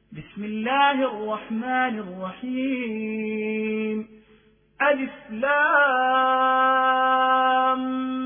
بسم الله الرحمن الرحيم. ألف لام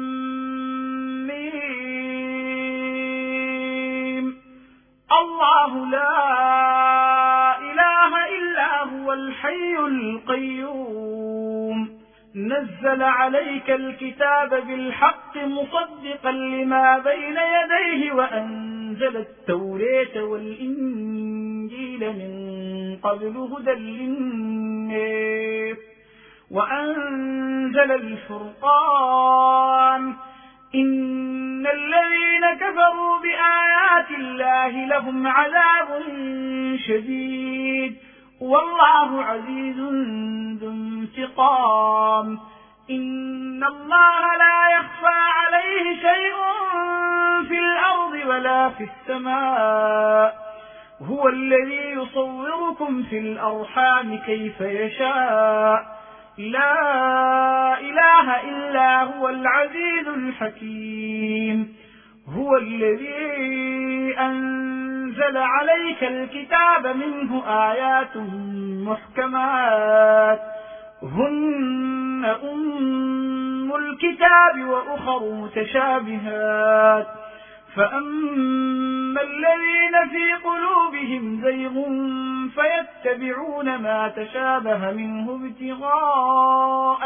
ميم. الله لا إله إلا هو الحي القيوم نزل عليك الكتاب بالحق مصدقا لما بين يديه وأنزل التوراة والإنجيل من قبل هدى للناس وأنزل الفرقان إن الذين كفروا بآيات الله لهم عذاب شديد والله عزيز ذو انتقام. إن الله لا يخفى عليه شيء في الأرض ولا في السماء هو الذي يصوركم في الأرحام كيف يشاء لا إله إلا هو العزيز الحكيم. هو الذي أنزل عليك الكتاب منه آيات محكمات هن أم الكتاب وأخر متشابهات فأما الذين في قلوبهم زيغ فيتبعون ما تشابه منه ابتغاء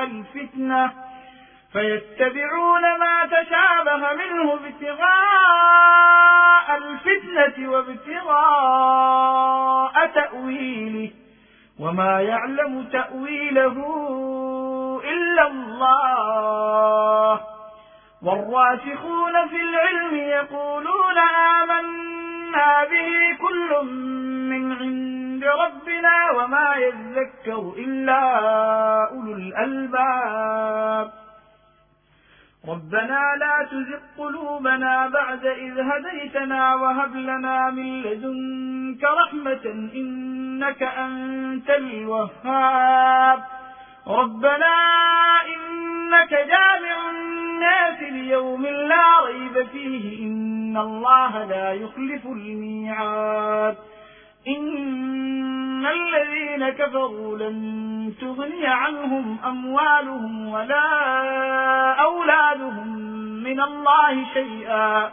الفتنة وابتغاء تأويله وما يعلم تأويله إلا الله. والراسخون في العلم يقولون آمنا به كل من عند ربنا وما يذكر إلا أولو الألباب. ربنا لا تزغ قلوبنا بعد إذ هديتنا وهب لنا من لدنك رحمة إنك أنت الوهاب. ربنا إنك جامع الناس ليوم لا ريب فيه إن الله لا يخلف الميعاد. إن الذين كفروا لن تغني عنهم أموالهم ولا أولادهم من الله شيئا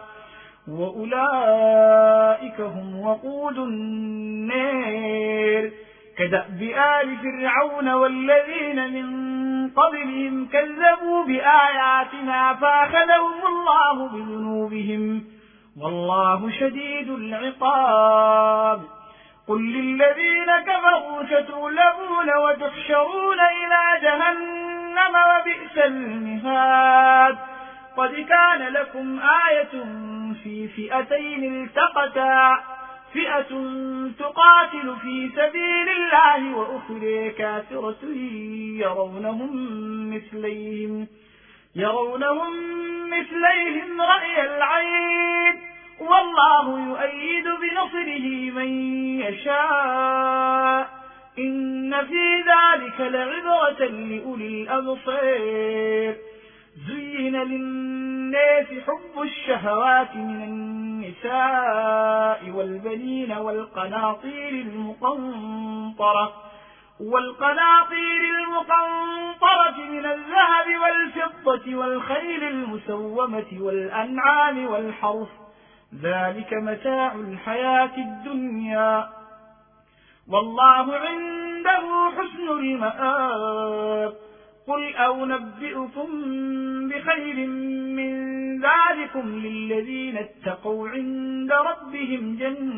وأولئك هم وقود النار. كدأب آل فرعون والذين من قبلهم كذبوا بآياتنا فأخذهم الله بذنوبهم والله شديد العقاب. قل للذين كفروا ستغلبون وتحشرون إلى جهنم وبئس المهاد. قد كان لكم آية في فئتين التقتا فئة تقاتل في سبيل الله وأخرى كافرة يرونهم مثليهم رأي العين والله يؤيد بنصره من يشاء إن في ذلك لعبرة لأولي الأبصار. زين للناس حب الشهوات من النساء والبنين والقناطير المقنطرة من الذهب والفضة والخيل المسومة والأنعام والحرث ذلك متاع الحياة الدنيا والله عنده حسن المآب. قل أنبئكم بخير من ذلكم للذين اتقوا عند ربهم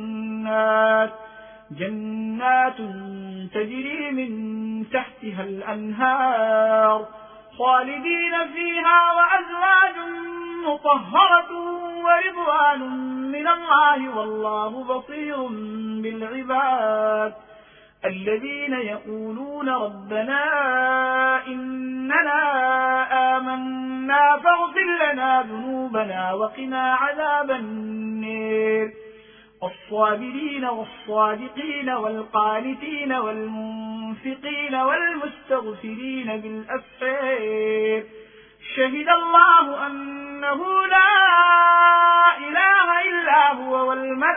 جنات تجري من تحتها الأنهار خالدين فيها وأزواج مطهرة ورضوان من الله والله بصير بالعباد. الذين يقولون ربنا إننا آمنا فاغفر لنا ذنوبنا وقنا عذاب النار. الصابرين والصادقين والقانتين والمنفقين والمستغفرين بالأسحار شهد الله أنه لا إله إلا هو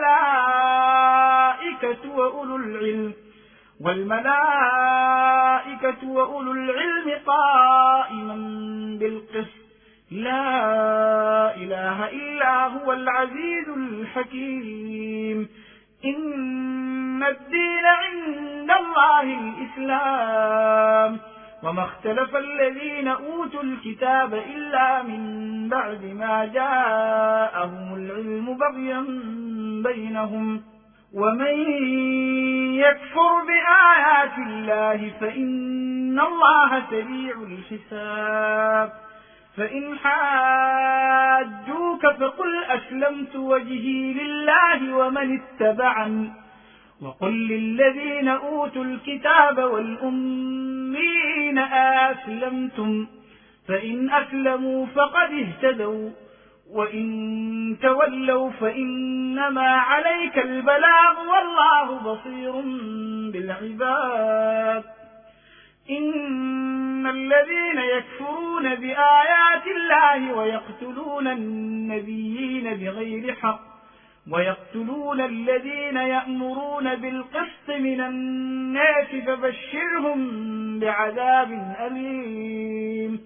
والملائكة وأولو العلم قائما بالقسط لا إله إلا هو العزيز الحكيم إن الدين عند الله الإسلام وما اختلف الذين أوتوا الكتاب إلا من بعد ما جاءهم العلم بغيا بينهم ومن يكفر بآيات الله فإن الله سريع الحساب فإن حاجوك فقل أسلمت وجهي لله ومن اتبعني وقل للذين أوتوا الكتاب والأمين أسلمتم فإن أسلموا فقد اهتدوا وإن تولوا فإنما عليك البلاغ والله بصير بالعباد إن الذين يكفرون بآيات الله ويقتلون النبيين بغير حق ويقتلون الذين يأمرون بالقسط من الناس فبشرهم بعذاب أليم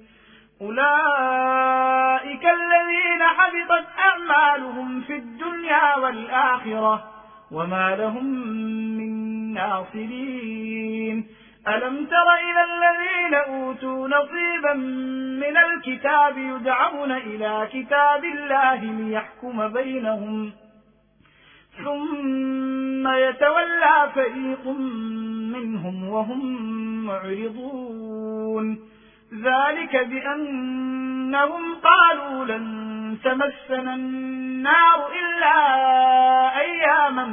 أولئك الذين حبطت أعمالهم في الدنيا والآخرة وما لهم من ناصرين ألم تر إلى الذين أوتوا نصيبا من الكتاب يدعون إلى كتاب الله ليحكم بينهم ثم يتولى فريق منهم وهم معرضون ذلك بأنهم قالوا لن تمسنا النار إلا أياما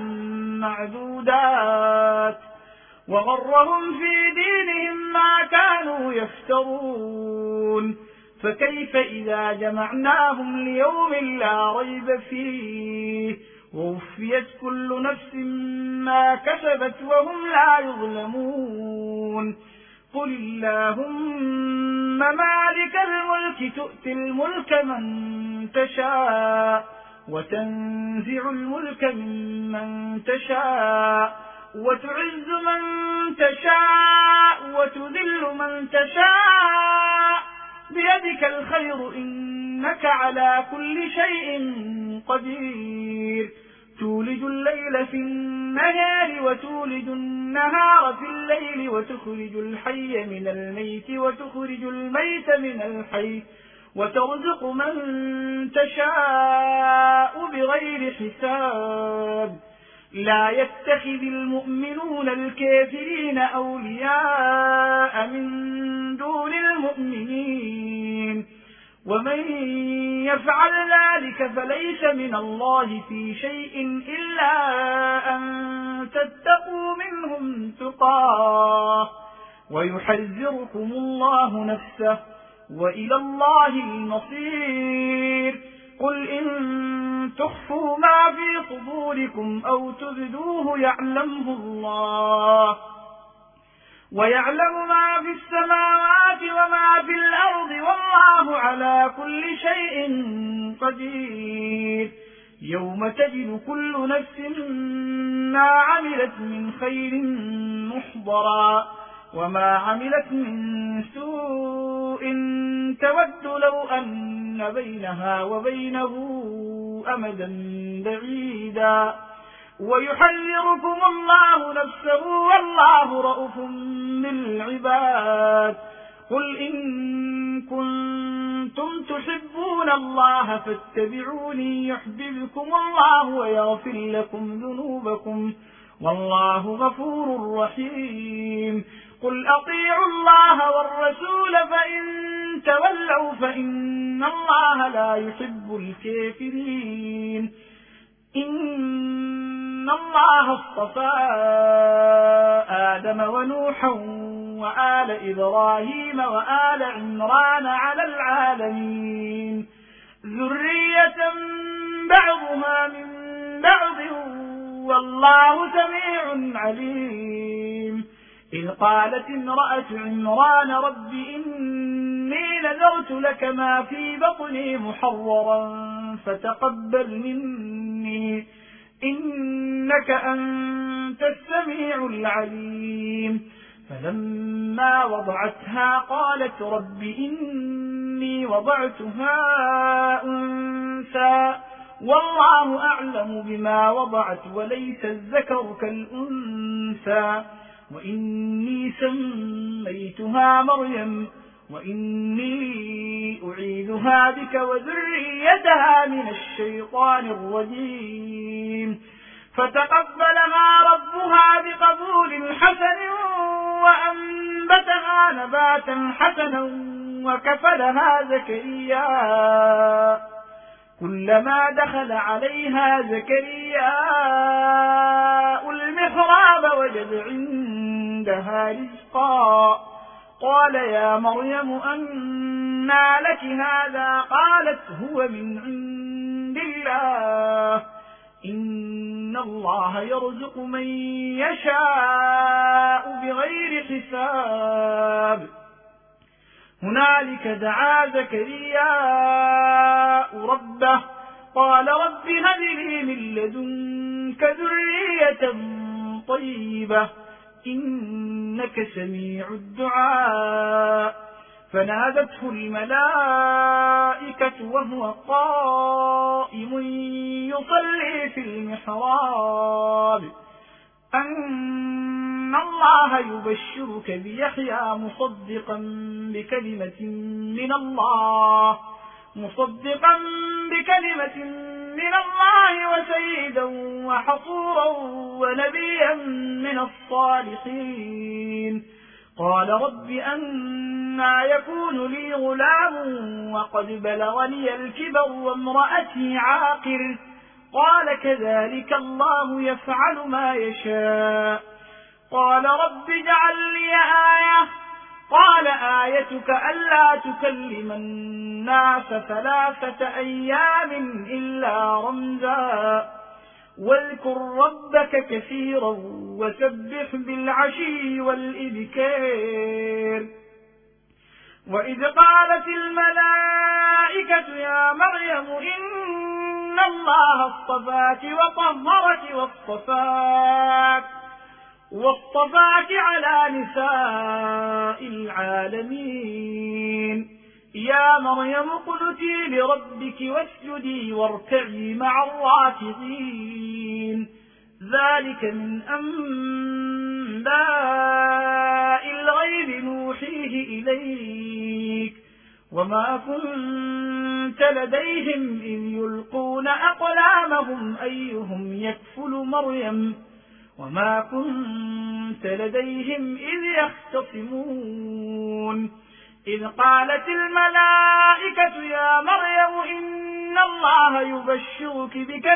معدودات وغرهم في دينهم ما كانوا يفترون فكيف إذا جمعناهم ليوم لا ريب فيه ووفيت كل نفس ما كسبت وهم لا يظلمون قل اللهم مالك الملك تؤتي الملك من تشاء وتنزع الملك ممن تشاء وتعز من تشاء وتذل من تشاء بيدك الخير إنك على كل شيء قدير تولج الليل في النهار وتولج النهار في الليل وتخرج الحي من الميت وتخرج الميت من الحي وترزق من تشاء بغير حساب لا يتخذ المؤمنون الكافرين أولياء من دون المؤمنين ومن يفعل ذلك فليس من الله في شيء إلا أن تتقوا منهم تقاه ويحذركم الله نفسه وإلى الله المصير قل إن تخفوا ما في صدوركم أو تبدوه يعلمه الله ويعلم ما في السماوات وما في الأرض والله على كل شيء قدير يوم تجد كل نفس ما عملت من خير محضرا وما عملت من سوء تود لو أن بينها وبينه أمدا بعيدا ويحذركم الله نفسه والله رؤوف بالعباد قل إن كنتم تحبون الله فاتبعوني يحببكم الله ويغفر لكم ذنوبكم والله غفور رحيم قل أطيعوا الله والرسول فإن تولوا فإن الله لا يحب الكافرين إن الله اصطفى آدم ونوحا وآل إبراهيم وآل عمران على العالمين ذرية بعضها من بعض والله سميع عليم إذ قالت امرأة عمران رب إني نذرت لك ما في بطني محررا فتقبل مني إنك أنت السميع العليم. فلما وضعتها قالت رب إني وضعتها أنثى والله أعلم بما وضعت وليس الذكر كالأنثى وإني سميتها مريم وإني أعيذها بك وذريتها من الشيطان الرجيم. فتقبلها ربها بقبول حسن وأنبتها نباتا حسنا وكفلها زكريا. كلما دخل عليها زكريا المحراب وجد عندها رزقا قال يا مريم أنى لك هذا قالت هو من عند الله إن الله يرزق من يشاء بغير حساب. هنالك دعا زكريا ربه قال رب هب لي من لدنك ذرية طيبة إنك سميع الدعاء. فنادته الملائكة وهو قائم يصلي في المحراب أن الله يبشرك بيحيى مصدقا بكلمة من الله وسيدا وحصورا ونبيا من الصالحين. قال رب أنى يكون لي غلام وقد بلغني الكبر وامرأتي عاقر قال كذلك الله يفعل ما يشاء. قال رب اجعل لي آية قال آيتك ألا تكلم الناس 3 أيام إلا رمزا واذكر ربك كثيرا وسبح بالعشي والإبكار. وإذ قالت الملائكة يا مريم إن الله اصطفاك وطهرك واصطفاك على نساء العالمين. يا مريم اقنتي لربك واسجدي واركعي مع الراكعين. ذلك من أنباء الغيب نوحيه إليك وما كنت لديهم إذ يلقون أقلامهم أيهم يكفل مريم وما كنت لديهم إذ يختصمون. إذ قالت الملائكة يا مريم إن الله يبشرك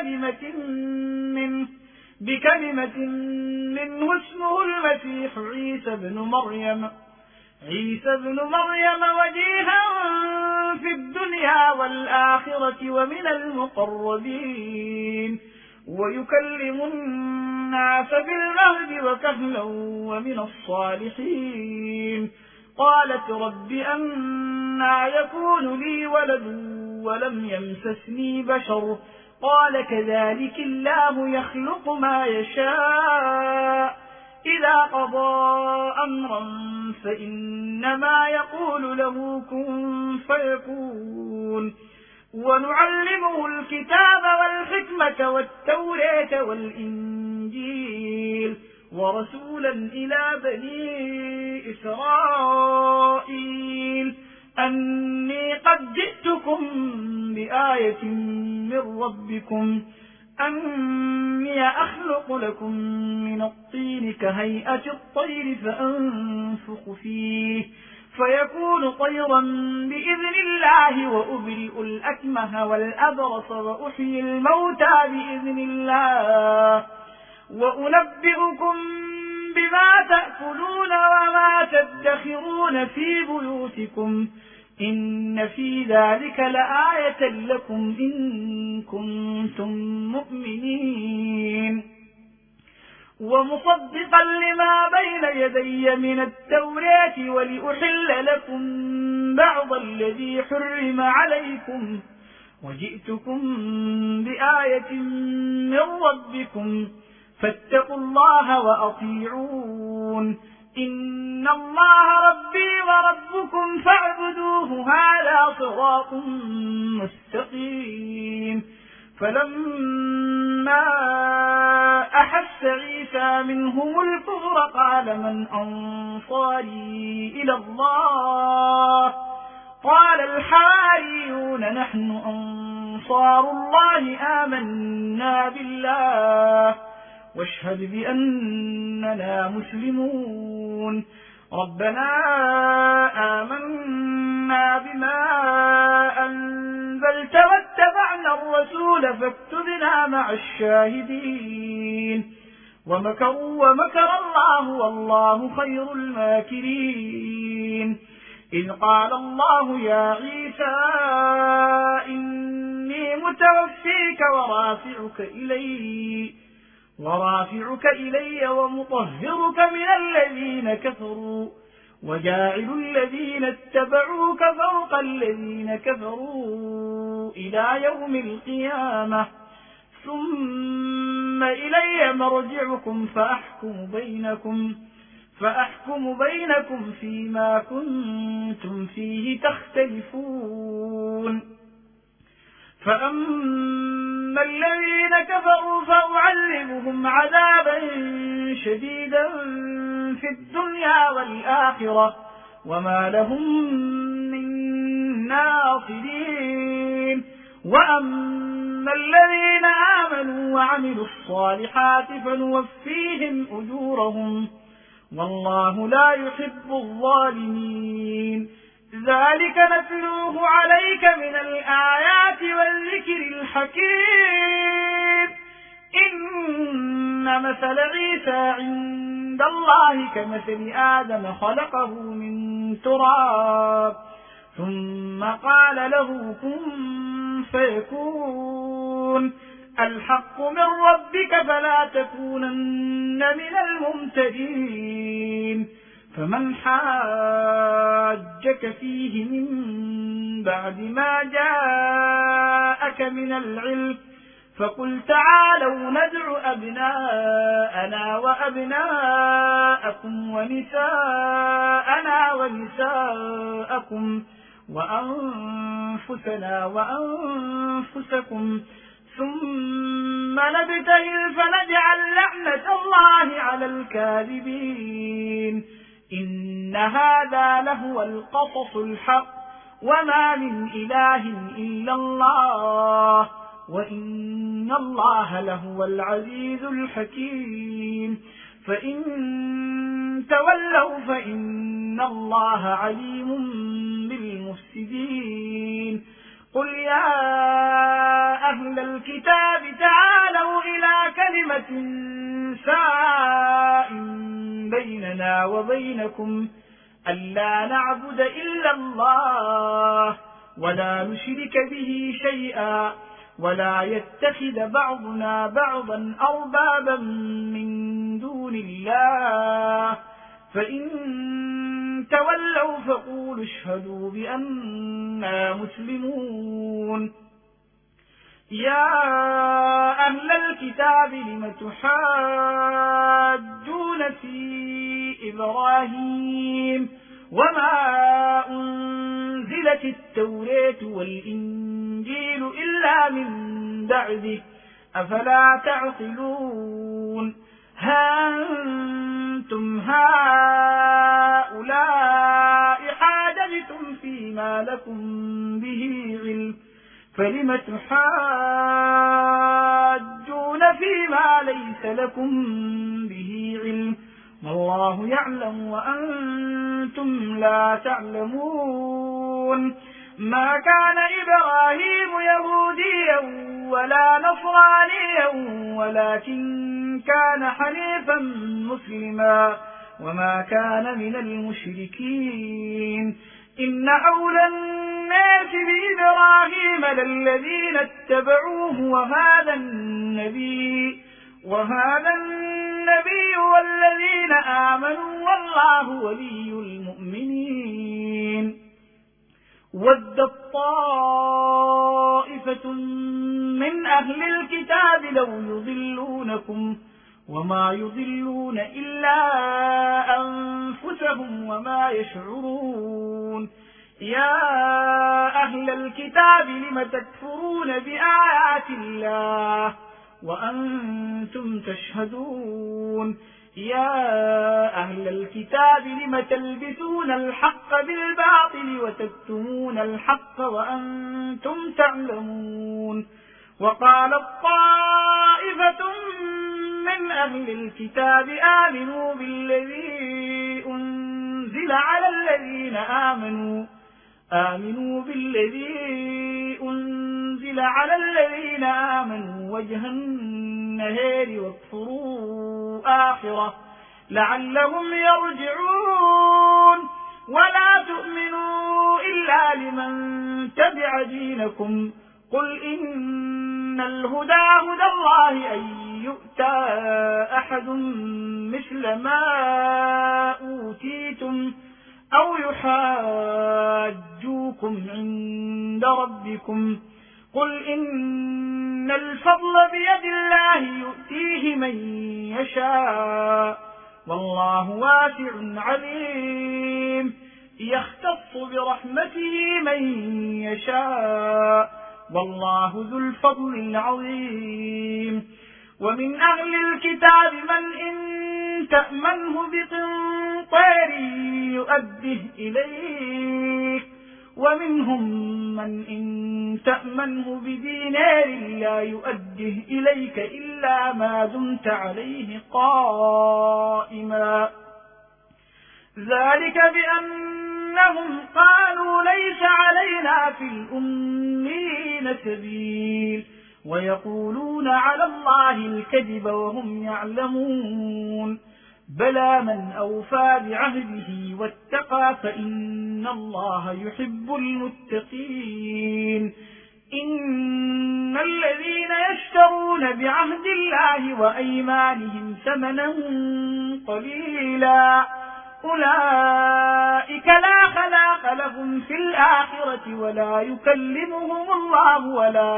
بكلمة منه اسمه المسيح عيسى بن مريم وجيها في الدنيا والآخرة ومن المقربين ويكلم الناس بالمهد وكهلا ومن الصالحين. قالت رب أنى يكون لي ولد ولم يمسسني بشر قال كذلك الله يخلق ما يشاء إذا قضى أمرا فإنما يقول له كن فيكون. ونعلمه الكتاب والحكمة والتوراة والإنجيل ورسولا إلى بني إسرائيل أني قد جئتكم بآية من ربكم أني أخلق لكم من الطين كهيئة الطير فأنفخ فيه فيكون طيرا بإذن الله وأبرئ الأكمه والأبرص وأحيي الموتى بإذن الله وأنبئكم بما تأكلون وما تدخرون في بيوتكم إن في ذلك لآية لكم إن كنتم مؤمنين. ومصدقا لما بين يدي من التوراة ولأحل لكم بعض الذي حرم عليكم وجئتكم بآية من ربكم فاتقوا الله وأطيعون إن الله ربي وربكم فاعبدوه هذا صراط مستقيم. فلما أحس عيسى منهم الكفر قال من أنصاري إلى الله قال الحواريون نحن أنصار الله آمنا بالله واشهد بأننا مسلمون. ربنا آمنا بما أنزلت واتبعنا الرسول فاكتبنا مع الشاهدين. ومكروا ومكر الله والله خير الماكرين. إذ قال الله يا عيسى إني متوفيك ورافعك إلي ومطهرك من الذين كفروا وجاعل الذين اتبعوك فوق الذين كفروا إلى يوم القيامة ثم إلي مرجعكم فأحكم بينكم فيما كنتم فيه تختلفون. فأما الذين كفروا فأعذبهم عذابا شديدا في الدنيا والآخرة وما لهم من ناصرين. وأما الذين آمنوا وعملوا الصالحات فنوفيهم أجورهم والله لا يحب الظالمين. ذلك نتلوه عليك من الآيات والذكر الحكيم. إن مثل عيسى عند الله كمثل آدم خلقه من تراب ثم قال له كن فيكون. الحق من ربك فلا تكونن من الممتدين. فمن حاجك فيه من بعد ما جاءك من العلم فقل تعالوا ندع أبناءنا وأبناءكم ونساءنا ونساءكم وأنفسنا وأنفسكم ثم نبتهل فنجعل لعنة الله على الكاذبين. إن هذا لهو القصص الحق وما من إله إلا الله وإن الله لهو العزيز الحكيم. فإن تولوا فإن الله عليم بالمفسدين. قل يا أهل الكتاب تعالوا إلى كلمة سواء بيننا وبينكم ألا نعبد إلا الله ولا نشرك به شيئا ولا يتخذ بعضنا بعضا أربابا من دون الله. فإن تولوا فقولوا اشهدوا بأننا مسلمون. يا أهل الكتاب لم تحاجون في إبراهيم وما أنزلت التوراة والإنجيل إلا من بعده أفلا تعقلون. ها أنتم هؤلاء حاججتم فيما لكم به علم فلم تحاجون فيما ليس لكم به علم والله يعلم وأنتم لا تعلمون. ما كان إبراهيم يهوديا ولا نصرانيا ولكن كان حنيفا مسلما وما كان من المشركين. إن أولى الناس بإبراهيم للذين اتبعوه وهذا النبي النبي والذين آمنوا والله ولي المؤمنين. ودت طائفة من أهل الكتاب لو يضلونكم وما يضلون إلا أنفسهم وما يشعرون. يا أهل الكتاب لم تكفرون بآيات الله وأنتم تشهدون. يا أهل الكتاب لم تلبسون الحق بالباطل وتكتمون الحق وأنتم تعلمون. وقالت طائفة من أهل الكتاب آمنوا بالذي أنزل على الذين آمنوا وجه النهار واكفروا آخره لعلهم يرجعون. ولا تؤمنوا إلا لمن تبع دينكم. قل إن الهدى هدى الله أن يؤتى أحد مثل ما أوتيتم أو يحاجوكم عند ربكم. قل إن الفضل بيد الله يؤتيه من يشاء والله واسع عليم. يختص برحمته من يشاء والله ذو الفضل العظيم. ومن أهل الكتاب من إن تأمنه بقنطار يؤده إليك ومنهم من إن تأمنه بدينار لا يؤده إليك إلا ما دمت عليه قائما. ذلك بأنهم قالوا ليس علينا في الأميين سبيل ويقولون على الله الكذب وهم يعلمون. بلى من أوفى بعهده واتقى فإن الله يحب المتقين. إن الذين يشترون بعهد الله وأيمانهم ثمنا قليلا أولئك لا خلاق لهم في الآخرة ولا يكلمهم الله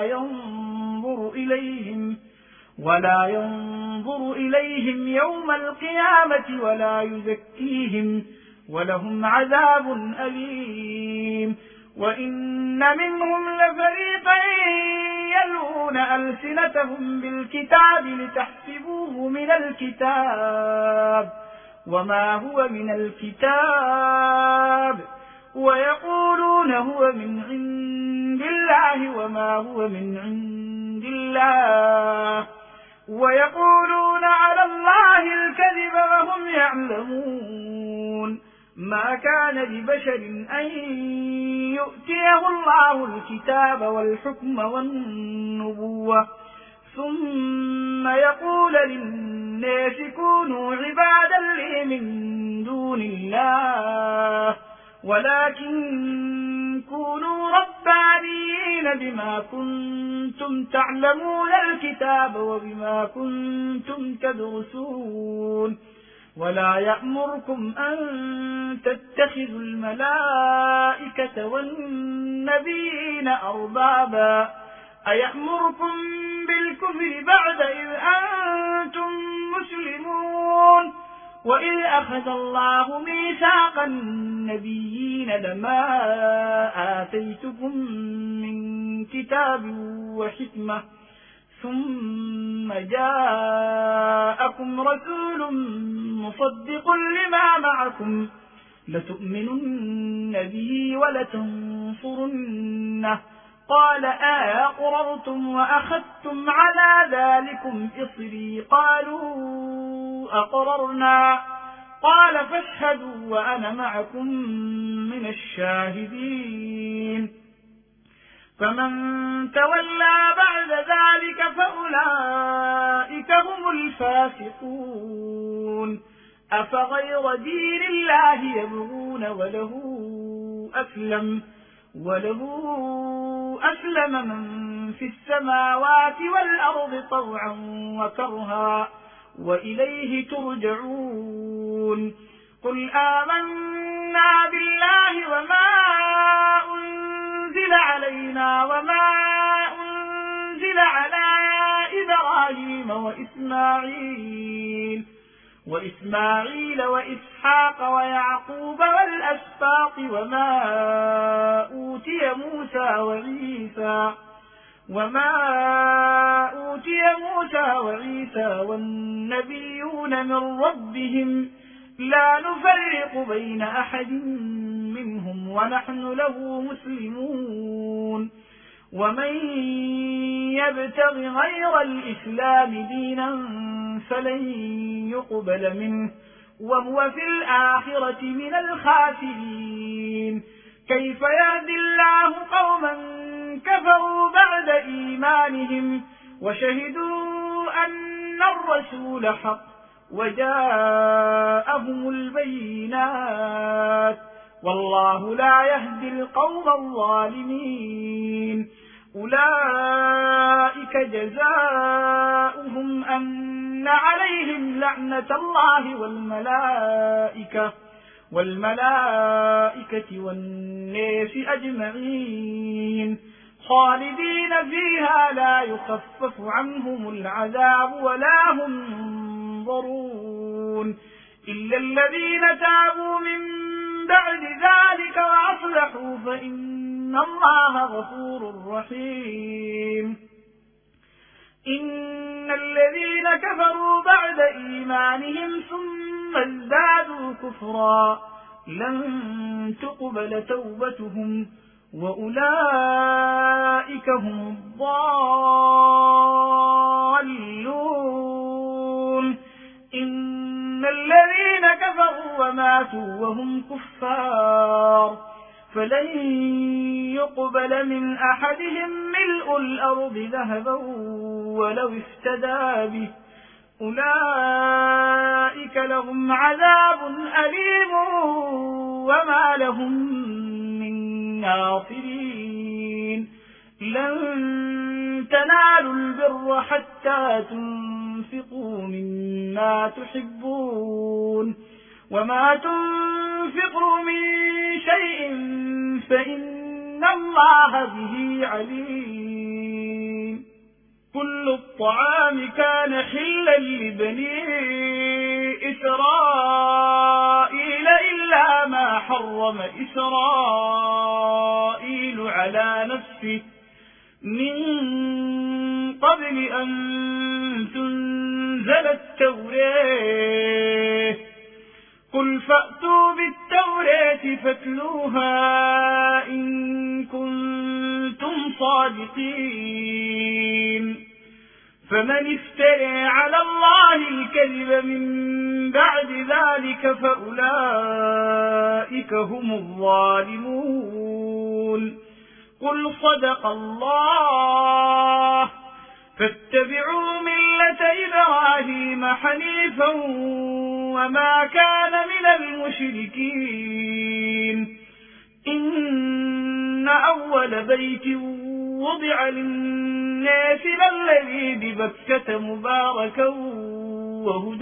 ولا ينظر إليهم يوم القيامة ولا يزكيهم ولهم عذاب أليم. وإن منهم لفريقا يلوون ألسنتهم بالكتاب لتحسبوه من الكتاب وما هو من الكتاب ويقولون هو من عند الله وما هو من عند الله ويقولون على الله الكذب وهم يعلمون. ما كان لبشر أن يؤتيه الله الكتاب والحكم والنبوة ثم يقول للناس كونوا عبادا لي من دون الله ولكن كونوا ربانيين بما كنتم تعلمون الكتاب وبما كنتم تدرسون. ولا يأمركم أن تتخذوا الملائكة والنبيين أربابا أيأمركم بالكفر بعد إذ أنتم مسلمون. وإذ أخذ الله ميثاق النبيين لما آتيتكم من كتاب وحكمة ثم جاءكم رسول مصدق لما معكم لتؤمنن به ولتنصرنه قال أأقررتم وأخذتم على ذلكم إصري قالوا أقررنا قال فاشهدوا وأنا معكم من الشاهدين. فمن تولى بعد ذلك فأولئك هم الفاسقون. أفغير دين الله يبغون وله أسلم من في السماوات والأرض طوعا وكرها وإليه ترجعون قل آمنا بالله وما أنزل علينا وما أنزل على إبراهيم وإسماعيل وإسحاق ويعقوب والأسباط وما أوتي موسى وعيسى والنبيون من ربهم لا نفرق بين أحد منهم ونحن له مسلمون ومن يبتغ غير الإسلام دينا فلن يقبل منه وهو في الآخرة من الخاسرين كيف يهدي الله قوما كفروا بعد إيمانهم وشهدوا أن الرسول حق وجاءهم البينات والله لا يهدي القوم الظالمين أولئك جزاؤهم أن عليهم لعنة الله والملائكة والناس أجمعين خالدين فيها لا يخفف عنهم العذاب ولا هم ينظرون إلا الذين تابوا من بعد ذلك وأصلحوا فإن الله غفور رحيم إن الذين كفروا بعد إيمانهم ثم ازدادوا كفرا لن تقبل توبتهم وأولئك هم الضالون إن الذين كفروا وماتوا وهم كفار فلن يقبل من أحدهم ملء الأرض ذهبا ولو افتدى به أولئك لهم عذاب أليم وما لهم من ناصرين لن تنالوا البر حتى تنفقوا مما تحبون وما تنفقوا من شيء فإن الله به عليم كل الطعام كان حلا لبني إسرائيل إلا ما حرم إسرائيل على نفسه من قبل أن تنزل التوراة قل فأتوا بالتوراة فاتلوها إن كنتم صادقين فمن افترى على الله الكذب من بعد ذلك فأولئك هم الظالمون قل صدق الله فاتبعوا ملة إبراهيم حنيفا وما كان من المشركين إن أول بيت وضع للناس للذي ببكة مباركا وهدى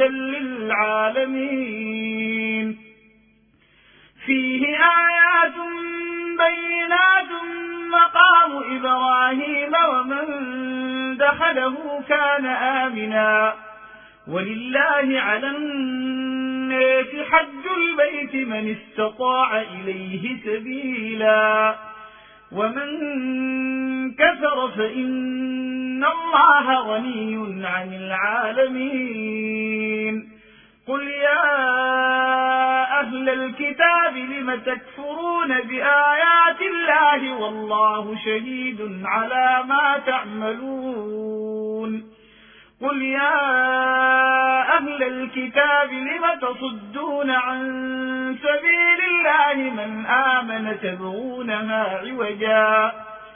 للعالمين فيه آيات بينات مقام إبراهيم ومن دخله كان آمنا ولله على الناس حج البيت من استطاع إليه سبيلا ومن كفر فإن الله غني عن العالمين قل يا أهل الكتاب لم تكفرون بآيات الله والله شهيد على ما تعملون قل يا أهل الكتاب لم تصدون عن سبيل الله من آمن تبغونها عوجا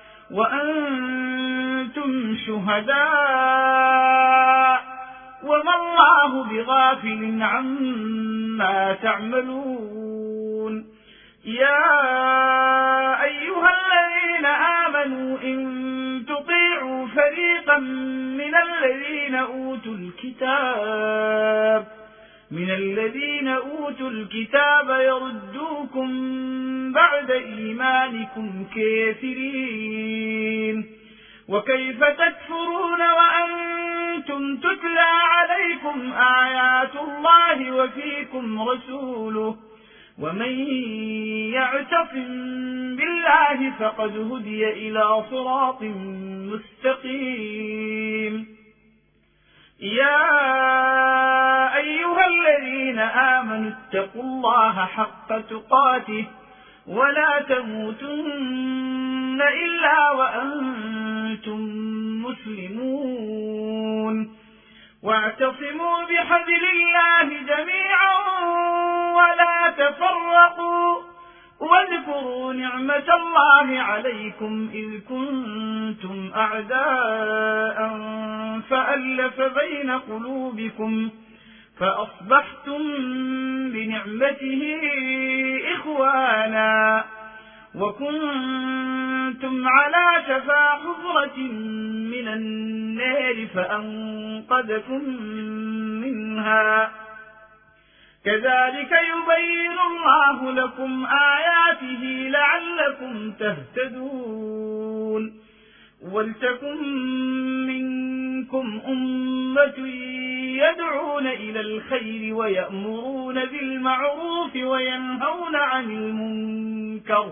وأنتم شهداء وما الله بغافل عما تعملون يا أيها الذين آمنوا إن تطيعوا فريقا من الذين أوتوا الكتاب يردوكم بعد إيمانكم كافرين وكيف تكفرون وأنتم تتلى عليكم آيات الله وفيكم رسوله ومن يعتصم بالله فقد هدي إلى صراط مستقيم يا أيها الذين آمنوا اتقوا الله حق تقاته ولا تموتن إلا وأنتم مسلمون واعتصموا بحبل الله جميعا ولا تفرقوا واذكروا نعمة الله عليكم إذ كنتم أعداء فألف بين قلوبكم فأصبحتم بنعمته إخوانا وكنتم على شفا حفرة من النار فأنقذكم منها كذلك يبين الله لكم آياته لعلكم تهتدون ولتكن منكم أمة يدعون إلى الخير ويأمرون بالمعروف وينهون عن المنكر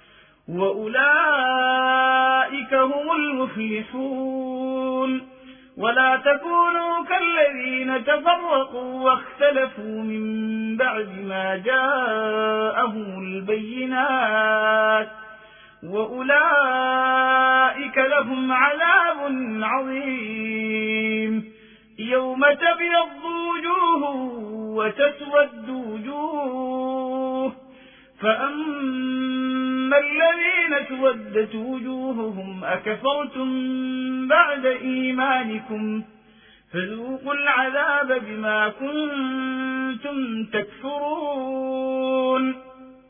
وأولئك هم المفلحون ولا تكونوا كالذين تفرقوا واختلفوا من بعد ما جاءهم البينات وأولئك لهم عذاب عظيم يوم تبيض وجوه وتسود وجوه فأما الذين اسودت وجوههم أكفرتم بعد إيمانكم فذوقوا العذاب بما كنتم تكفرون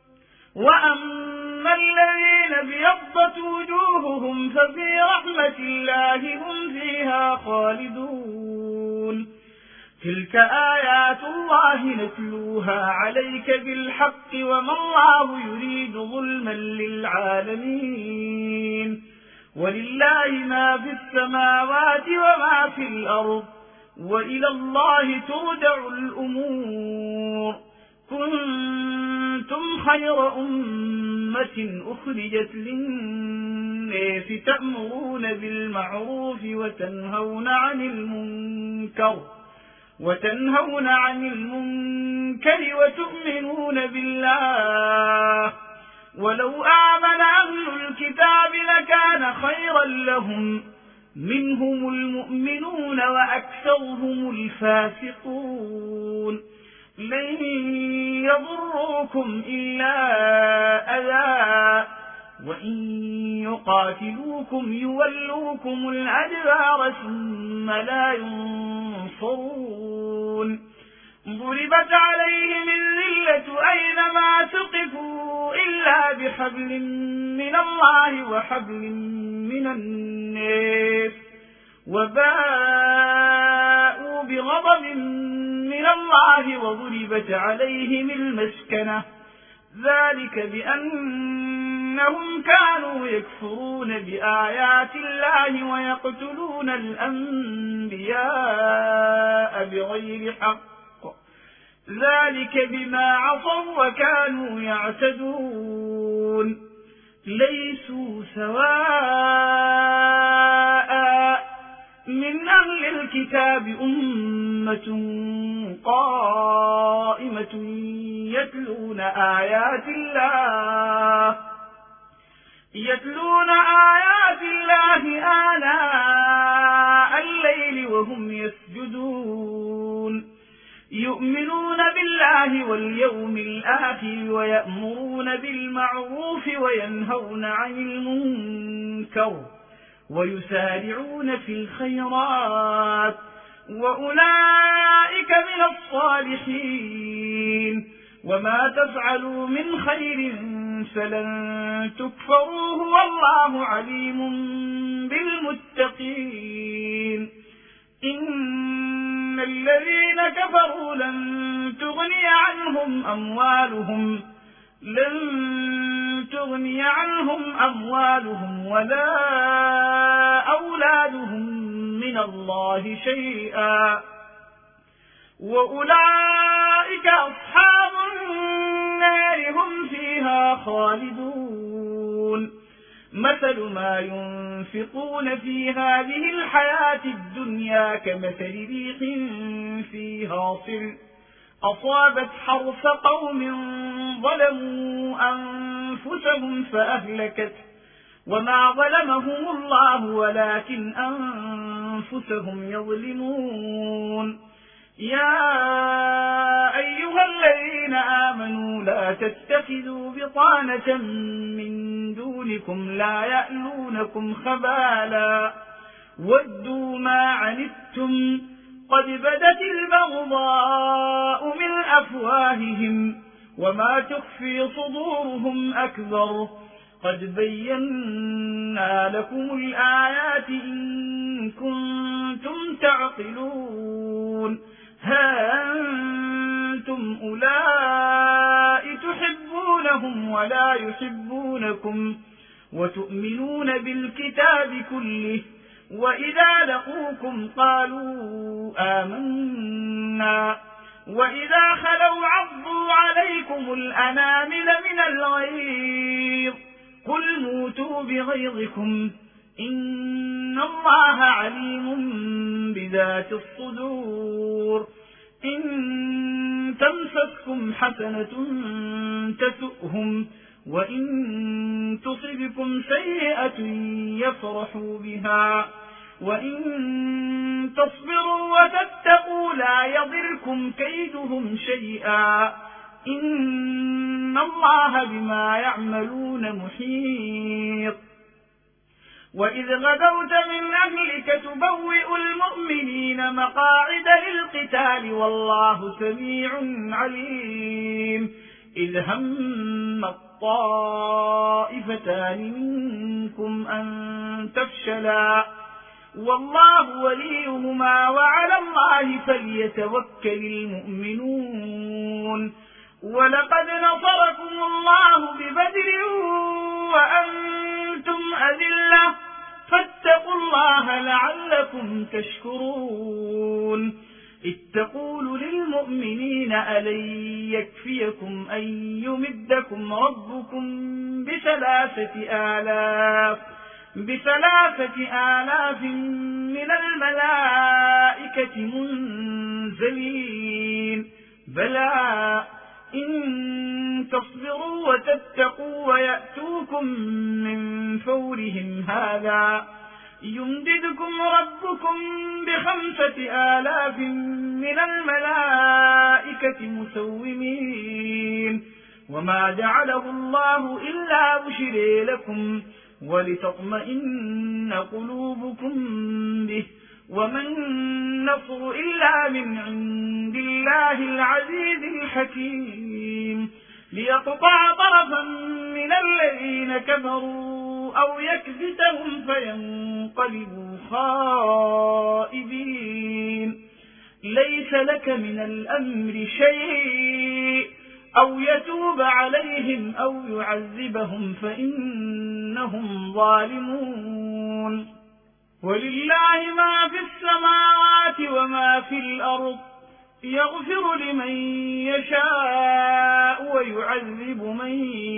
وأما الذين ابيضت وجوههم ففي رحمة الله هم فيها خالدون تلك آيات الله نتلوها عليك بالحق وما الله يريد ظلما للعالمين ولله ما في السماوات وما في الأرض وإلى الله ترجع الأمور كنتم خير أمة أخرجت للناس تأمرون بالمعروف وتنهون عن المنكر وتؤمنون بالله ولو آمن أهل الكتاب لكان خيرا لهم منهم المؤمنون وأكثرهم الفاسقون لن يضروكم إلا أذى وإن يقاتلوكم يولوكم الأدبار ثم لا ينصرون ضربت عليهم الذلة أينما ثقفوا إلا بحبل من الله وحبل من الناس وباءوا بغضب من الله وضربت عليهم المسكنة ذلك بأنهم كانوا يكفرون بآيات الله ويقتلون الأنبياء بغير حق ذلك بما عصوا وكانوا يعتدون ليسوا سواء من أهل الكتاب أمة قائمة يتلون آيات الله آناء الليل وهم يسجدون يؤمنون بالله واليوم الآخر ويأمرون بالمعروف وينهون عن المنكر ويسارعون في الخيرات وأولئك من الصالحين وما تفعلوا من خير فلن تكفروه والله عليم بالمتقين إن الذين كفروا لن تغني عنهم أموالهم ولا أولادهم من الله شيئا وأولئك أصحاب النار هم فيها خالدون مثل ما ينفقون في هذه الحياة الدنيا كمثل ريح فيها صر أصابت حرث قوم ظلموا أنفسهم فأهلكت وما ظلمهم الله ولكن أنفسهم يظلمون يا أيها الذين آمنوا لا تتخذوا بطانة من دونكم لا يألونكم خبالا ودوا ما عنتم قد بدت البغضاء من أفواههم وما تخفي صدورهم أكبر قد بينا لكم الآيات إن كنتم تعقلون ها أنتم أولئك تحبونهم ولا يحبونكم وتؤمنون بالكتاب كله وإذا لقوكم قالوا آمنا وإذا خلوا عضوا عليكم الأنامل من الغيظ قل موتوا بغيظكم إن الله عليم بذات الصدور إن تمسسكم حسنة تسؤهم وإن تصبكم سيئة يفرحوا بها وإن تصبروا وتتقوا لا يضركم كيدهم شيئا إن الله بما يعملون محيط وإذ غدوت من أهلك تبوئ المؤمنين مقاعد للقتال والله سميع عليم إذ هم الطائفتان منكم أن تفشلا والله وليهما وعلى الله فليتوكل المؤمنون ولقد نصركم الله ببدر وأنتم أذلة فاتقوا الله لعلكم تشكرون إذ تقول للمؤمنين ألن يكفيكم أن يمدكم ربكم ب3,000 من الملائكة منزلين بلى إن تصبروا وتتقوا ويأتوكم من فورهم هذا يمددكم ربكم ب5,000 من الملائكة مسومين وما جعله الله إلا بشرى لكم ولتطمئن قلوبكم به وما النصر إلا من عند الله العزيز الحكيم ليقطع طرفا من الذين كفروا أو يكبتهم فينقلبوا خائبين ليس لك من الأمر شيء أو يتوب عليهم أو يعذبهم فإنهم ظالمون ولله ما في السماوات وما في الأرض يغفر لمن يشاء ويعذب من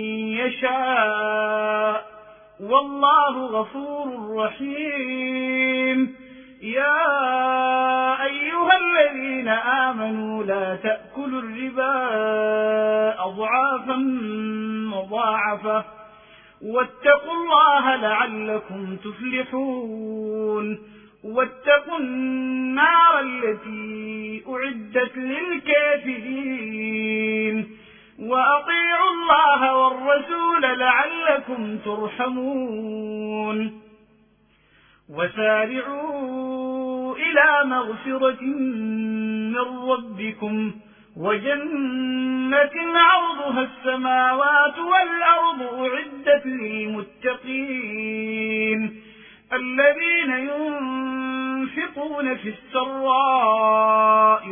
يشاء والله غفور رحيم يا أيها الذين آمنوا لا تأكلوا الربا أضعافا مضاعفة واتقوا الله لعلكم تفلحون واتقوا النار التي أعدت للكافرين وأطيعوا الله والرسول لعلكم ترحمون وسارعوا إلى مغفرة من ربكم وجنة عرضها السماوات والأرض أعدت للمتقين الذين ينفقون في السراء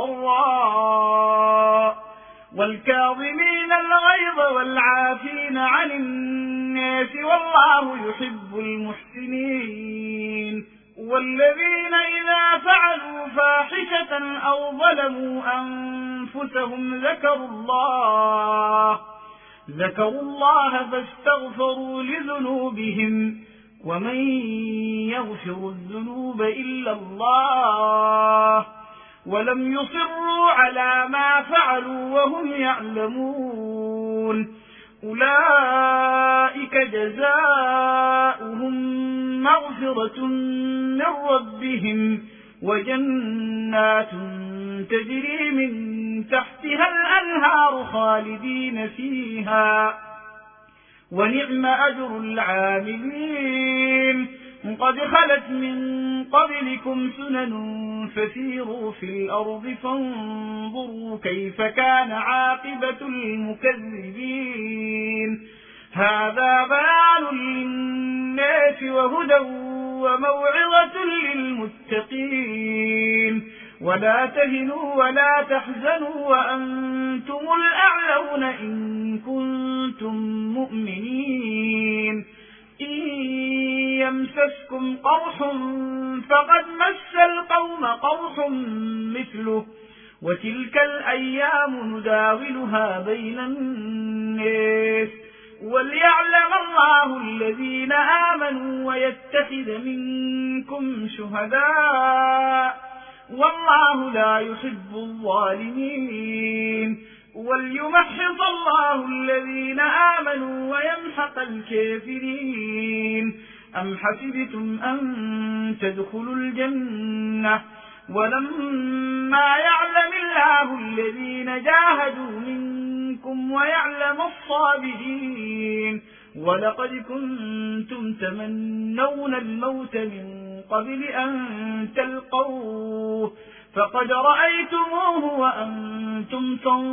والضراء والكاظمين الغيظ والعافين عن الناس والله يحب المحسنين والذين إذا فعلوا فاحشة أو ظلموا أنفسهم ذكروا الله فاستغفروا لذنوبهم ومن يغفر الذنوب إلا الله ولم يصروا على ما فعلوا وهم يعلمون أولئك جزاؤهم مغفرة من ربهم وجنات تجري من تحتها الأنهار خالدين فيها ونعم أجر العاملين قد خلت من قبلكم سنن فسيروا في الأرض فانظروا كيف كان عاقبة المكذبين هذا بيان للناس وهدى وموعظة للمتقين ولا تهنوا ولا تحزنوا وأنتم الأعلون إن كنتم مؤمنين إن يمسسكم قرح فقد مس القوم قرح مثله وتلك الأيام نداولها بين الناس وليعلم الله الذين آمنوا ويتخذ منكم شهداء والله لا يحب الظالمين وليمحص الله الذين آمنوا ويمحق الكافرين أم حسبتم أن تدخلوا الجنة ولما يعلم الله الذين جاهدوا منكم ويعلم الصابرين ولقد كنتم تمنون الموت من قبل أن تلقوه فقد رأيتموه وأنتم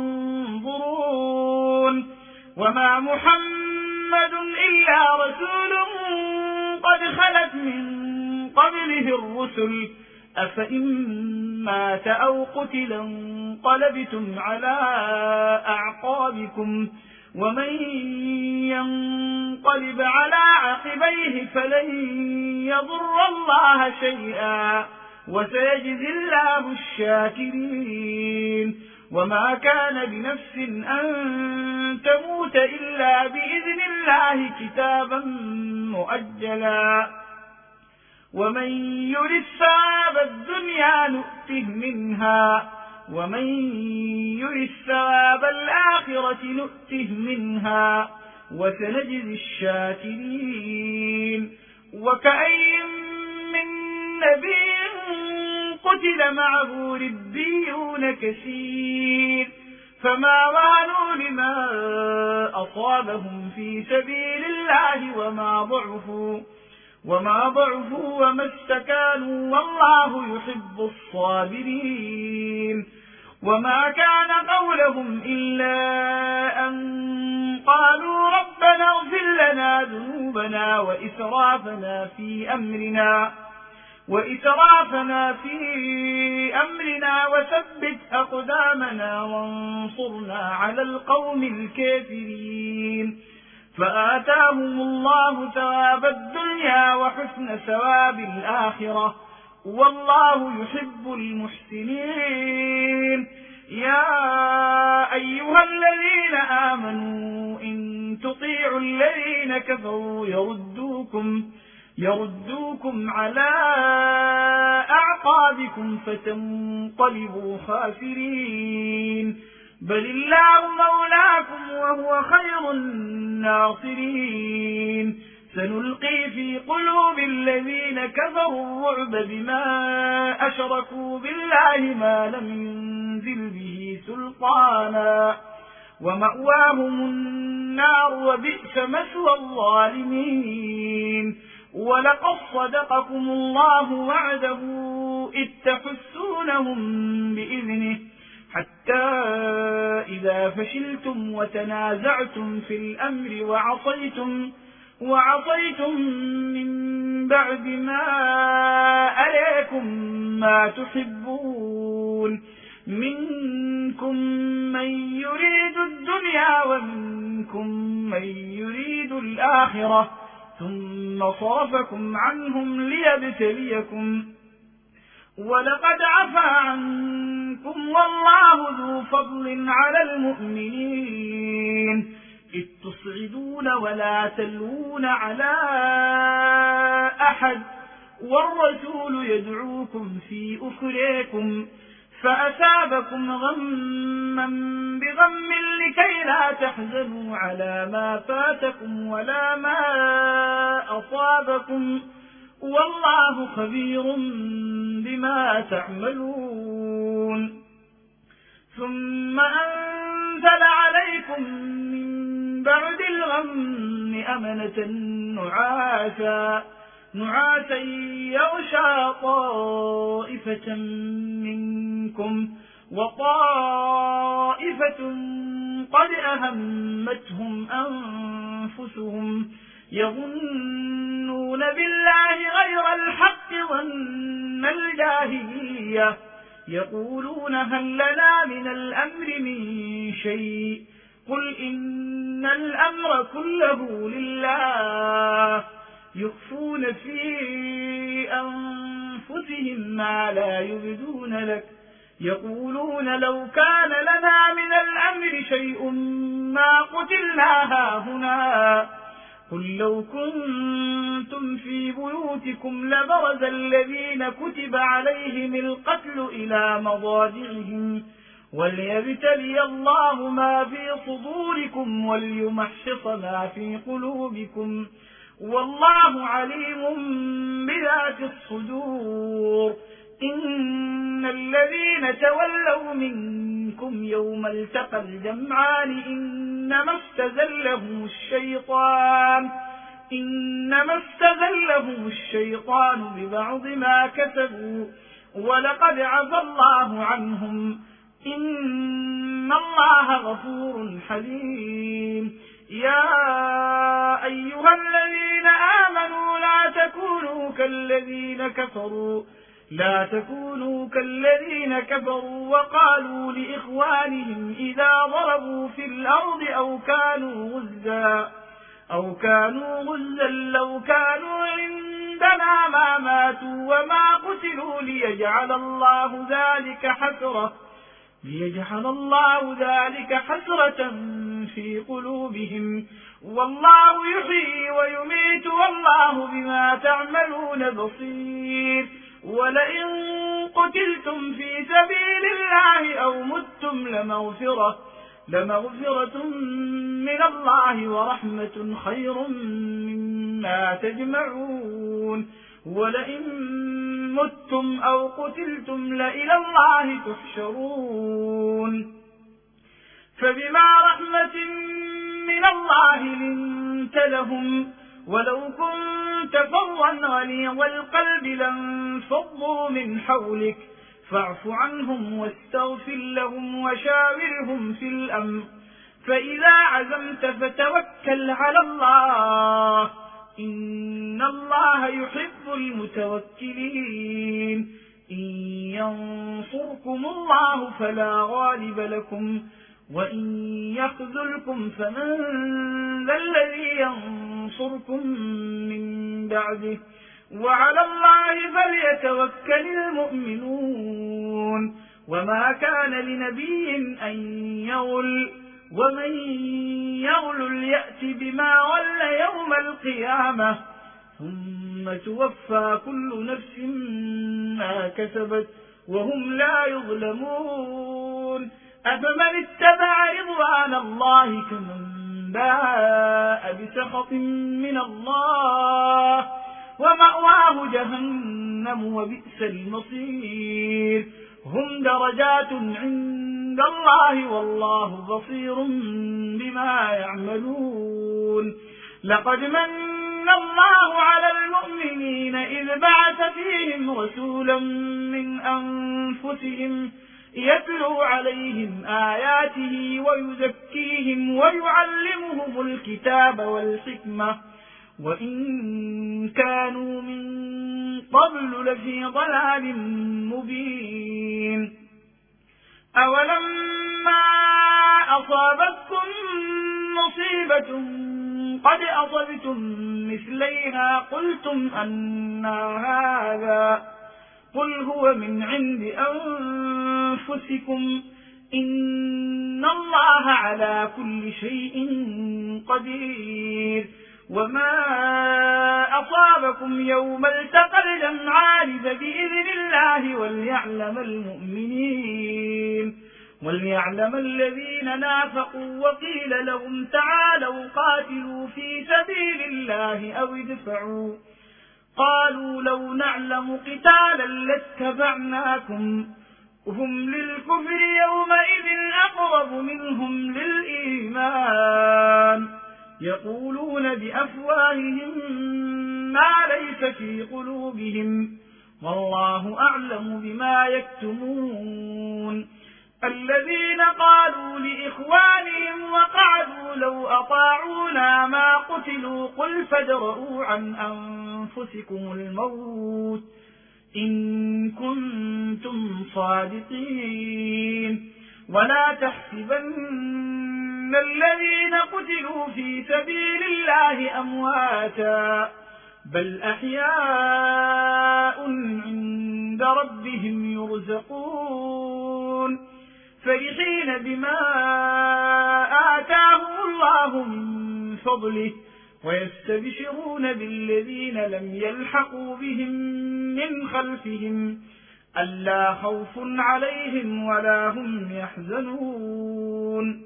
تنظرون وما محمد إلا رسول قد خلت من قبله الرسل أفإن مات أو قتل انقلبتم على أعقابكم ومن ينقلب على عقبيه فلن يضر الله شيئا وسيجزي الله الشاكرين وما كان لنفس أن تموت إلا بإذن الله كتابا مؤجلا ومن يرد ثواب الدنيا نؤته منها ومن يرد ثواب الآخرة نؤته منها وسنجزي الشاكرين وكأي من نبي قتل معه ربيون كثير فما وهنوا لما أصابهم في سبيل الله وما ضعفوا وما استكانوا والله يحب الصابرين وما كان قولهم إلا أن قالوا ربنا اغفر لنا ذنوبنا وإسرافنا في أمرنا وثبت أقدامنا وانصرنا على القوم الكافرين فآتاهم الله ثواب الدنيا وحسن ثواب الآخرة والله يحب المحسنين يا أيها الذين آمنوا إن تطيعوا الذين كفروا يردوكم على أعقابكم فتنقلبوا خاسرين بل الله مولاكم وهو خير الناصرين سنلقي في قلوب الذين كفروا الرعب بما أشركوا بالله ما لم ينزل به سلطانا ومأواهم النار وبئس مثوى الظالمين ولقد صدقكم الله وعده إذ تحسونهم بإذنه حتى إذا فشلتم وتنازعتم في الأمر وعصيتم من بعد ما أريكم ما تحبون منكم من يريد الدنيا ومنكم من يريد الآخرة ثم صرفكم عنهم ليبتليكم ولقد عفا عنكم والله ذو فضل على المؤمنين إذ تصعدون ولا تلوون على أحد والرسول يدعوكم في أخريكم فأثابكم غما بغم لكي لا تحزنوا على ما فاتكم ولا ما أصابكم والله خبير بما تعملون ثم أنزل عليكم من بعد الغم أمنة نعاسا يغشى طائفة منكم وطائفة قد أهمتهم أنفسهم يظنون بالله غير الحق ظن الجاهلية يقولون هل لنا من الأمر من شيء قل إن الأمر كله لله يخفون في أنفسهم ما لا يبدون لك يقولون لو كان لنا من الأمر شيء ما قتلنا هاهنا قل لو كنتم في بيوتكم لبرز الذين كتب عليهم القتل إلى مضاجعهم وليبتلي الله ما في صدوركم وليمحص ما في قلوبكم والله عليم بذات الصدور إن الذين تولوا منكم يوم التقى الجمعان إنما استزلهم الشيطان ببعض ما كسبوا ولقد عفا الله عنهم إن الله غفور حليم يا أيها الذين آمنوا لا تكونوا كالذين كفروا وقالوا لإخوانهم إذا ضربوا في الأرض أو كانوا غزا لو كانوا عندنا ما ماتوا وما قتلوا ليجعل الله ذلك حسرة في قلوبهم والله يحيي ويميت والله بما تعملون بصير ولئن قتلتم في سبيل الله أو متم لمغفرة من الله ورحمة خير مما تجمعون ولئن متم أو قتلتم لإلى الله تحشرون فبما رحمة من الله لنت لهم ولو كنت فظا غليظ القلب لانفضوا من حولك فاعف عنهم واستغفر لهم وشاورهم في الأمر فإذا عزمت فتوكل على الله إن الله يحب المتوكلين إن ينصركم الله فلا غالب لكم وإن يخذلكم فمن ذا الذي ينصركم من بعده وعلى الله فليتوكل المؤمنون وما كان لنبي أن يغل ومن يغل يأت بما غل يوم القيامة ثم توفى كل نفس ما كسبت وهم لا يظلمون أفمن اتبع رضوان الله كمن باء بسخط من الله ومأواه جهنم وبئس المصير هم درجات عند الله والله بصير بما يعملون لقد من الله على المؤمنين إذ بعث فيهم رسولا من أنفسهم يتلو عليهم آياته ويزكيهم ويعلمهم الكتاب والحكمة وإن كانوا من قبل لفي ضلال مبين. أولما أصابتكم مصيبة قد أصبتم مثليها قلتم أنى هذا قل هو من عند أنفسكم إن الله على كل شيء قدير. وما أصابكم يوم التقى الجمعان فبإذن الله وليعلم الذين نافقوا وقيل لهم تعالوا قاتلوا في سبيل الله أو ادفعوا قالوا لو نعلم قتالا لاتبعناكم هم للكفر يومئذ أقرب منهم للإيمان يقولون بأفواههم ما ليس في قلوبهم والله أعلم بما يكتمون. الذين قالوا لإخوانهم وقعدوا لو أطاعونا ما قتلوا قل فادرءوا عن أنفسكم الموت إن كنتم صادقين ولا تحسبن الذين قتلوا في سبيل الله أمواتا بل أحياء عند ربهم يرزقون فرحين بما آتاهم الله من فضله ويستبشرون بالذين لم يلحقوا بهم من خلفهم ألا خوف عليهم ولا هم يحزنون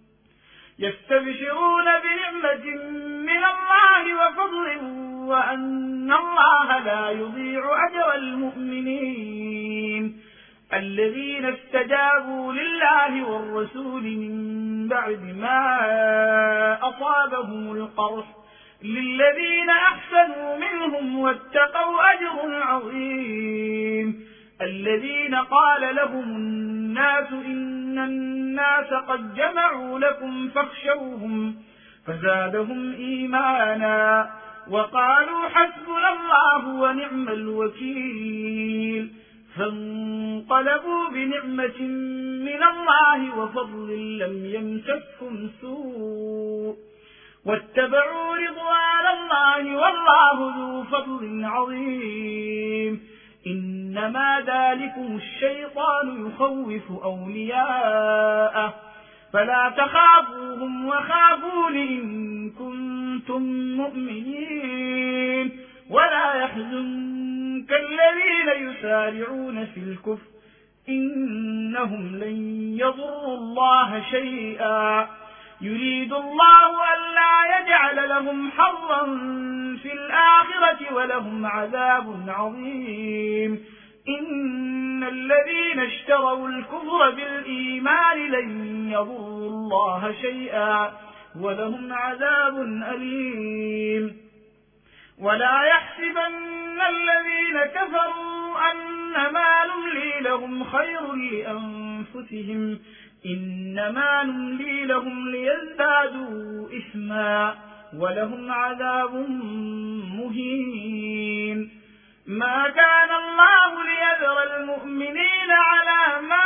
يستبشرون بنعمة من الله وفضل وأن الله لا يضيع أجر المؤمنين الذين استجابوا لله والرسول من بعد ما أصابهم القرح للذين أحسنوا منهم واتقوا أجر عظيم. الذين قال لهم الناس إن الناس قد جمعوا لكم فاخشوهم فزادهم إيمانا وقالوا حسبنا الله ونعم الوكيل فانقلبوا بنعمة من الله وفضل لم يمسسهم سوء واتبعوا رضوان الله والله ذو فضل عظيم. إنما ذلكم الشيطان يخوف أولياءه فلا تخافوهم وخافون إن كنتم مؤمنين ولا يحزنك الذين يسارعون في الكفر إنهم لن يضروا الله شيئا يريد الله ألا يجعل لهم حظا في الآخرة ولهم عذاب عظيم. إن الذين اشتروا الكفر بالإيمان لن يضروا الله شيئا ولهم عذاب أليم. ولا يحسبن الذين كفروا أنما نملي لهم خير لأنفسهم إنما نملي لهم ليزدادوا إثما ولهم عذاب مهين. ما كان الله ليذر المؤمنين على ما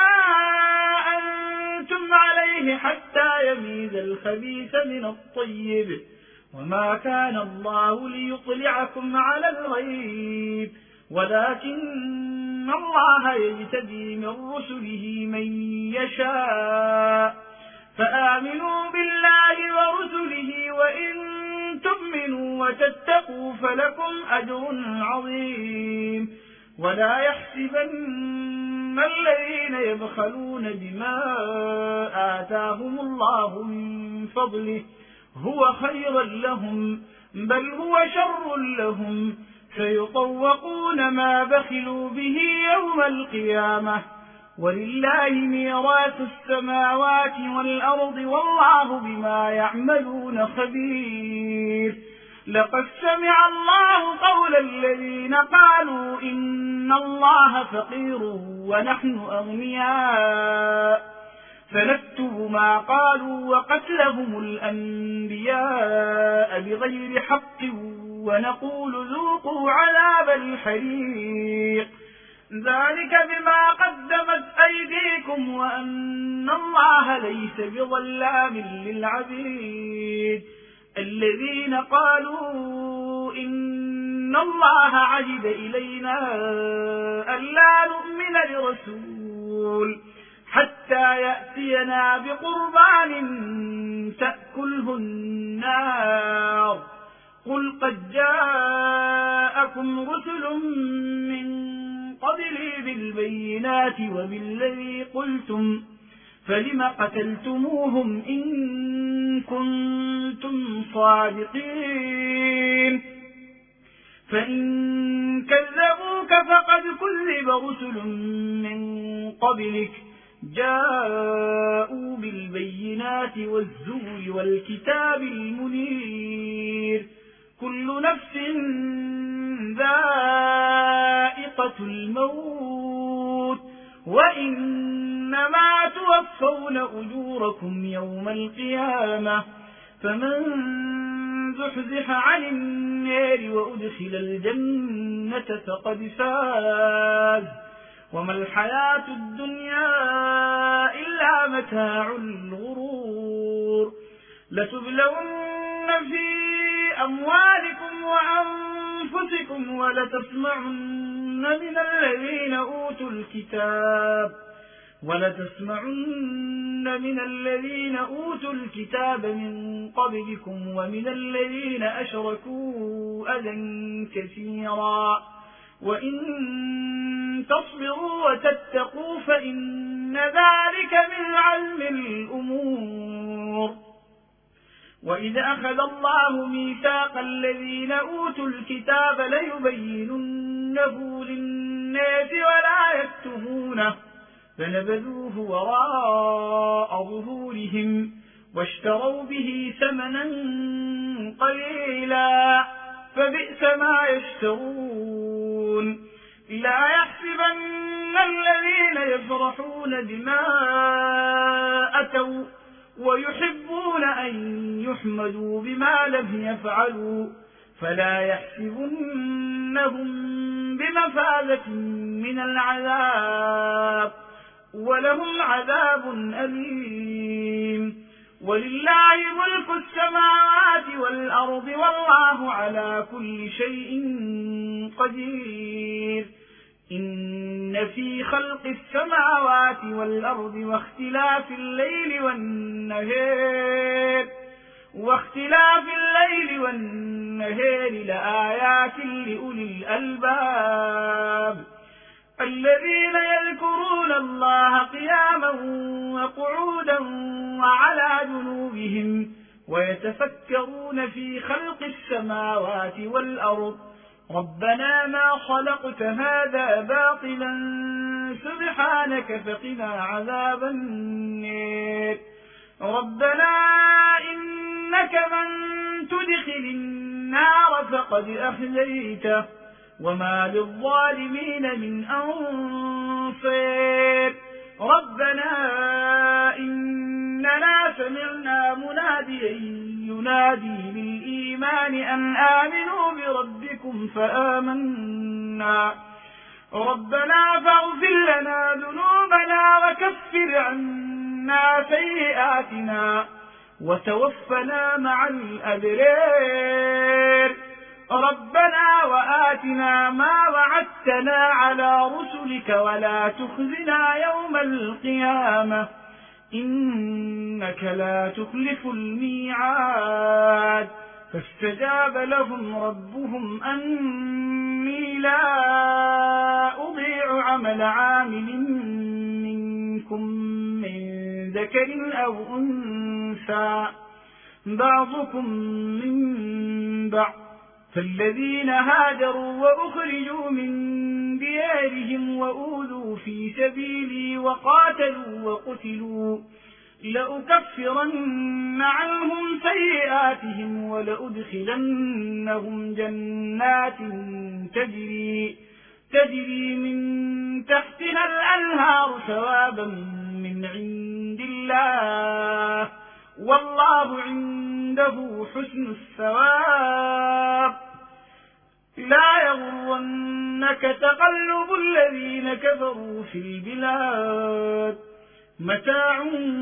أنتم عليه حتى يميز الخبيث من الطيب وما كان الله ليطلعكم على الغيب ولكن الله يجتبي من رسله من يشاء فآمنوا بالله ورسله وإن تؤمنوا وتتقوا فلكم أجر عظيم. ولا يحسبن الذين يبخلون بما آتاهم الله من فضله هو خيرا لهم بل هو شر لهم سيطوقون ما بخلوا به يوم القيامة ولله ميراث السماوات والأرض والله بما يعملون خبير. لقد سمع الله قول الذين قالوا إن الله فقير ونحن أغنياء فنكتب ما قالوا وقتلهم الأنبياء بغير حق ونقول ذوقوا عذاب الحريق ذلك بما قدمت أيديكم وأن الله ليس بظلام للعبيد الذين قالوا إن الله عهد إلينا ألا نؤمن لرسول حتى يأتينا بقربان تأكله النار قل قد جاءكم رسل من قبلي بالبينات وبالذي قلتم فلم قتلتموهم إن كنتم صادقين فإن كذبوك فقد كذب رسل من قبلك جاءوا بالبينات والزور والكتاب المنير كل نفس ذائقة الموت وإنما توفون أجوركم يوم القيامة فمن زحزح عن النار وأدخل الجنة فقد فاز وما الحياة الدنيا إلا متاع الغرور لتبلون في أموالكم وأنفسكم ولتسمعن من الذين أوتوا الكتاب من قبلكم ومن الذين أشركوا أذى كثيرا وإن تصبروا وتتقوا فإن ذلك من عزم الأمور وإذا أخذ الله ميثاق الذين أوتوا الكتاب ليبيننه للناس ولا يكتمونه فنبذوه وراء ظهورهم واشتروا به ثمنا قليلا فبئس ما يشترون لا يحسبن الذين يفرحون بما أتوا ويحبون أن يحمدوا بما لم يفعلوا فلا يحسبنهم بمفازة من العذاب ولهم عذاب أليم ولله ملك السماوات والأرض والله على كل شيء قدير إن في خلق السماوات والأرض واختلاف الليل والنهار لآيات لأولي الألباب الذين يذكرون الله قياما وقعودا وعلى جنوبهم ويتفكرون في خلق السماوات والأرض ربنا ما خلقت هذا باطلا سبحانك فقنا عذاب النار ربنا إنك من تدخل النار فقد أخزيته وما للظالمين من أنصير ربنا إننا سمعنا مناديا ينادي للإيمان أن آمنوا بربكم فآمنا ربنا فاغفر لنا ذنوبنا وكفر عنا سيئاتنا وتوفنا مع الأبرار ربنا وآتنا ما وعدتنا على رسلك ولا تخزنا يوم القيامة إنك لا تخلف الميعاد فاستجاب لهم ربهم أني لا أضيع عمل عامل منكم من ذكر أو أنثى بعضكم من بعض فالذين هاجروا وأخرجوا من ديارهم وأوذوا في سبيلي وقاتلوا وقتلوا لأكفرن عنهم سيئاتهم ولأدخلنهم جنات تجري من تحتها الأنهار ثوابا من عند الله والله عنده حسن الثواب. لا يغرنك تقلب الذين كفروا في البلاد متاع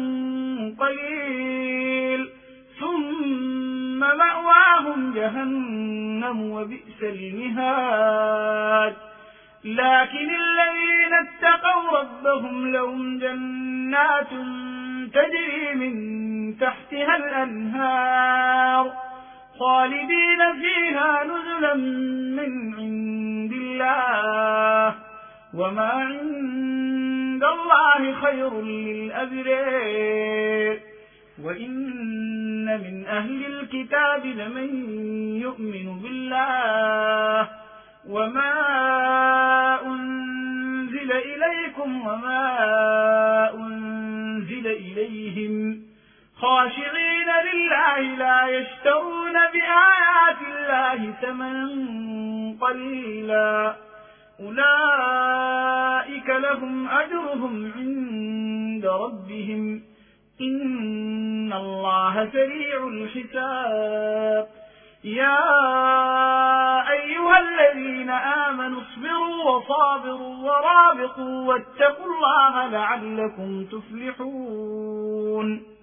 قليل ثم مأواهم جهنم وبئس المهاد. لكن الذين اتقوا ربهم لهم جنات تجري من تحتها الأنهار خالدين فيها نزلا من عند الله وما عند الله خير للأبرار. وإن من أهل الكتاب لمن يؤمن بالله وما أنزل إليكم وما أنزل إليهم خاشعين لله لا يشترون بآيات الله ثمنا قليلا أولئك لهم أجرهم عند ربهم إن الله سريع الحساب. يا أيها الذين آمنوا اصبروا وصابروا ورابطوا واتقوا الله لعلكم تفلحون.